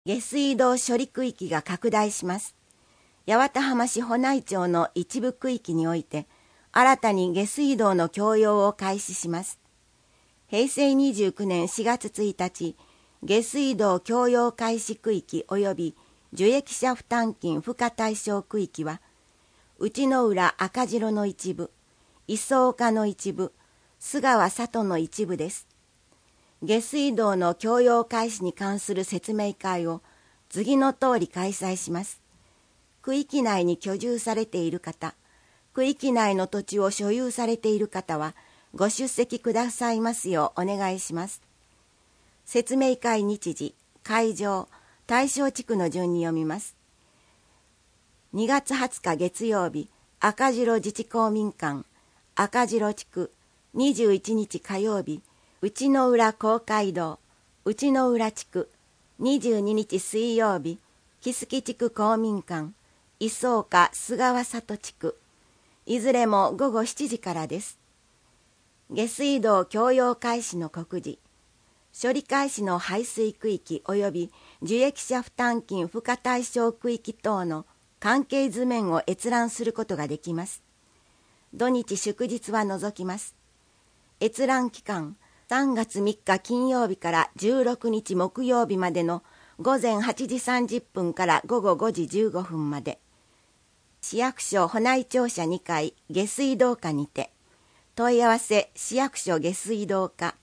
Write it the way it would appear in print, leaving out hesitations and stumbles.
下水道処理区域が拡大します。八幡浜市保内町の一部区域において、新たに下水道の供用を開始します。平成29年4月1日、下水道供用開始区域及び受益者負担金付加対象区域は、内之浦赤白の一部、磯岡の一部、須川里の一部です。下水道の供用開始に関する説明会を次の通り開催します。区域内に居住されている方、区域内の土地を所有されている方はご出席くださいますようお願いします。説明会日時、会場、対象地区の順に読みます。2月20日月曜日、赤白自治公民館、赤白地区、21日火曜日、内之浦公会堂、内之浦地区、22日水曜日、木槻地区公民館、磯岡須川里地区、いずれも午後7時からです。下水道供用開始の告示、処理開始の排水区域及び受益者負担金付加対象区域等の関係図面を閲覧することができます。土日祝日は除きます。閲覧期間、3月3日金曜日から16日木曜日までの午前8時30分から午後5時15分まで。市役所保内庁舎2階下水道課にて。問い合わせ市役所下水道課